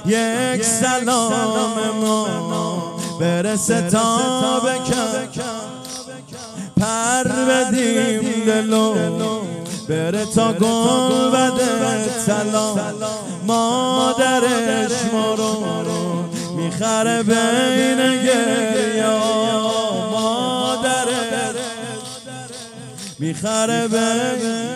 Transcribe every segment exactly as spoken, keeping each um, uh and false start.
یک سلام ما برسه تا بکن پر بدیم دلو بره تا گل بده سلام مادرش ما رو میخره بین گریا مادرش میخره بین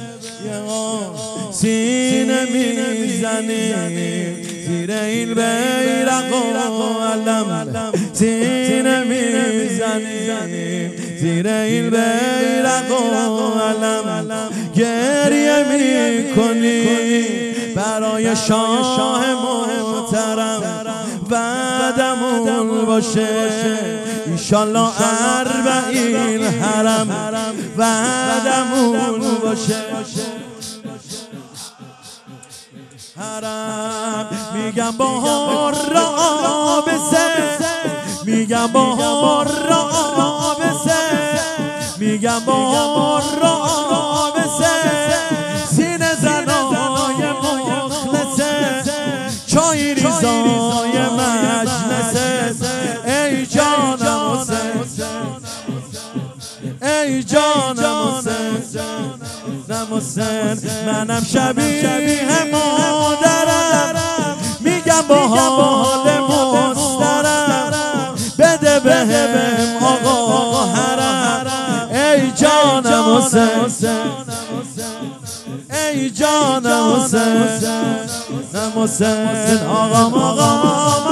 سینه میزنیم زیر این بیرق و علم سینه میزنیم زیر این بیرق و علم گریه میکنیم برای شاه محترم بعدمون باشه انشالله اربعین حرم بعدمون باشه حرم میگم بهار را آبسه میگم بهار را آبسه میگم بهار را آبسه سینه زنای مخلصه چای ریزای مجلسه ای جانم حسین ای جانم حسین حسین منم شبیه مادرم میگم با حال مسترم بده بهم آقا حرم ای جانم حسین ای جانم حسین حسین آقا آقا